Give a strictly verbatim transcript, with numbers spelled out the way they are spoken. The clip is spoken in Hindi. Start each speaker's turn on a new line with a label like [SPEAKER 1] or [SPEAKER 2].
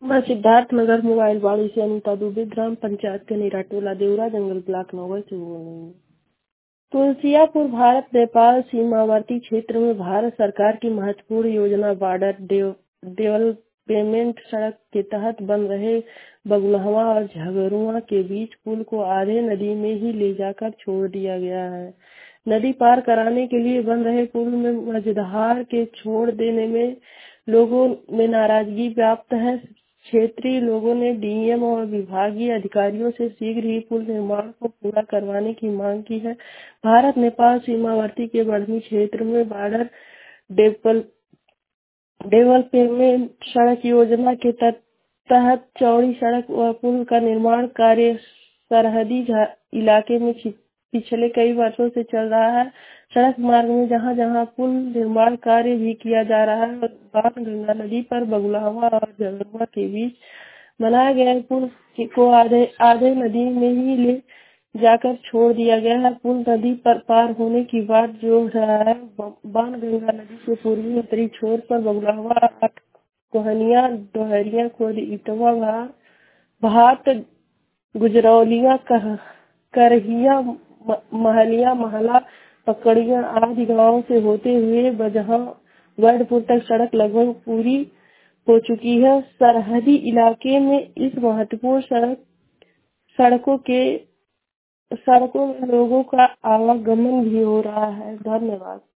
[SPEAKER 1] मैं सिद्धार्थ नगर मोबाइल बाड़ी से अनीता दुबे, ग्राम पंचायत के निराटोला देवरा जंगल ब्लॉक नगर से बोल रही हूँ। तुलसियापुर भारत नेपाल सीमावर्ती क्षेत्र में भारत सरकार की महत्वपूर्ण योजना बॉर्डर डेवलपमेंट सड़क के तहत बन रहे बगुलहवा और झगरुआ के बीच पुल को आधे नदी में ही ले जाकर छोड़ दिया गया है। नदी पार कराने के लिए बन रहे पुल में मझधार के छोड़ देने में लोगों में नाराजगी व्याप्त है। क्षेत्रीय लोगों ने डीएम और विभागीय अधिकारियों से शीघ्र ही पुल निर्माण को पूरा करवाने की मांग की है। भारत नेपाल सीमावर्ती के बढ़नी क्षेत्र में बॉर्डर डेवलपमेंट सड़क योजना के तहत चौड़ी सड़क व पुल का निर्माण कार्य सरहदी इलाके में पिछले कई वर्षों से चल रहा है। सड़क मार्ग में जहां जहां पुल निर्माण कार्य भी किया जा रहा है, बाणगंगा नदी पर बगुलहवा और झगरुआ के बीच बनाए गए पुल को आधे आधे नदी में ही ले जाकर छोड़ दिया गया है। पुल नदी पर पार होने की बात जो रहा है। बाणगंगा नदी के पूर्वी उत्तरी छोर पर बगुलहवा, कोहनिया, डोहरिया, खुर्द, इटवा, भाट, गुजरौलिया, कर, करहिया, महलिया, महला, पकड़िया आदि गांवों से होते हुए बजहा वर्डपुर तक सड़क लगभग पूरी हो चुकी है। सरहदी इलाके में इस महत्वपूर्ण सड़क सड़कों के सड़कों में लोगों का आवागमन भी हो रहा है। धन्यवाद।